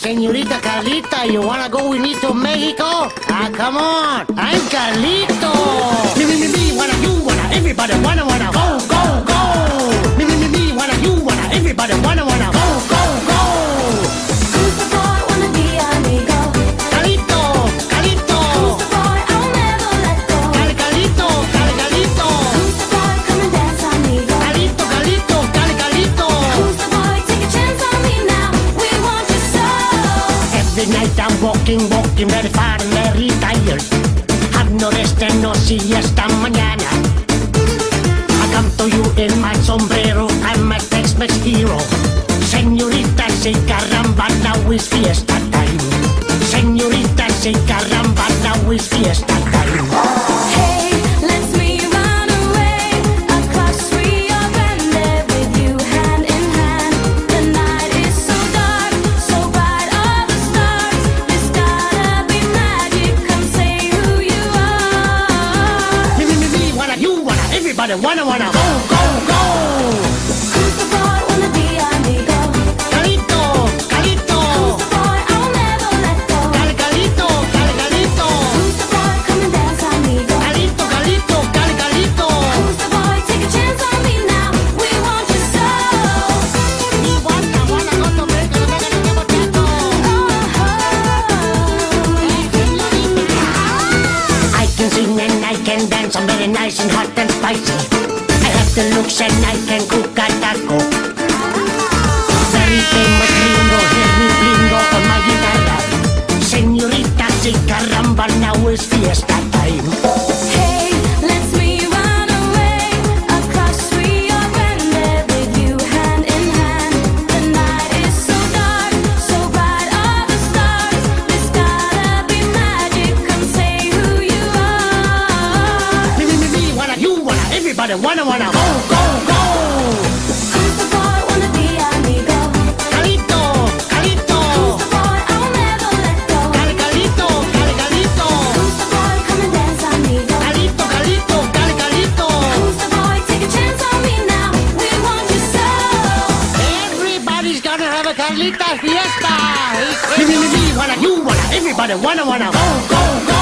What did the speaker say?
Señorita Carlita, you wanna go with me to Mexico? Ah, come on, I'm Carlito. Me, wanna, you wanna, everybody wanna, go, go, go. Me, wanna, you wanna, everybody wanna, go, go, go. Who's the boy wanna be amigo? Carlito, Carlito. Who's the boy I'll never let go? Carlito, Carlito. Who's the boy come and dance amigo? Carlito, Carlito, Carlito. Who's the boy take a chance on me now? We want you so. Every night I'm walking very far and very tired. Have no rest and no siesta mañana. I come to you in my sombrero, I'm my Tex-Mex hero. Señorita, say caramba, now is fiesta time. Señorita, say caramba, now is fiesta time. Hey, let's me run away across Rio Grande with you hand in hand. The night is so dark, so bright, all the stars. There's gotta be magic. Come say who you are. Me, wanna, you wanna, everybody wanna, go, go, go. Who's the boy wanna be amigo? Carlito, Carlito. Who's the boy I'll never let go? Carlito, Carlito. Who's the boy come and dance amigo? Carlito, Carlito. Who's the boy take a chance on me now? We want you so. Wanna go to Mexico, I can sing and I can dance, I'm very nice and hot and spicy. I have the looks and I can cook a taco. Very famous gringo, hear me blingo on my guitarra. Señorita, say caramba, now is fiesta time. Hey, let's me run away across Rio Grande with you hand in hand. The night is so dark, so bright, all the stars. There's gotta be magic. Come say who you are. Me, wanna, you wanna, everybody wanna, go, go, go. Who's the boy wanna be amigo? Carlito, Carlito. Who's the boy I'll never let go? Carlito, Carlito. Who's the boy come and dance amigo? Carlito. Who's the boy take a chance on me now? We want you so. Everybody's gonna have a Carlita fiesta. Me, wanna, you wanna, everybody wanna, go, go, go.